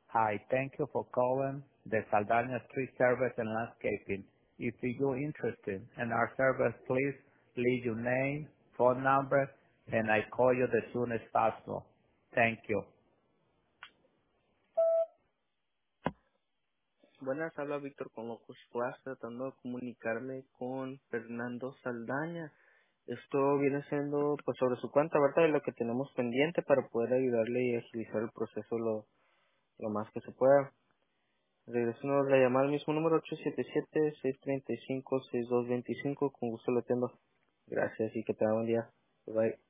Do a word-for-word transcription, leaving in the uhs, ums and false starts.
Hi, thank you for calling the Saldaña Street Service and Landscaping. If you're interested in our service, please leave your name, phone number, and I call you as soon as possible. Thank you. Buenas, habla Víctor con Locus Plus, tratando de comunicarme con Fernando Saldaña. Esto viene siendo pues sobre su cuenta, ¿verdad? De lo que tenemos pendiente para poder ayudarle y agilizar el proceso lo, lo más que se pueda. Regresamos la llamada al mismo número ocho siete siete, seis tres cinco, seis dos dos cinco. Con gusto lo tengo. Gracias y que tenga buen día. Bye.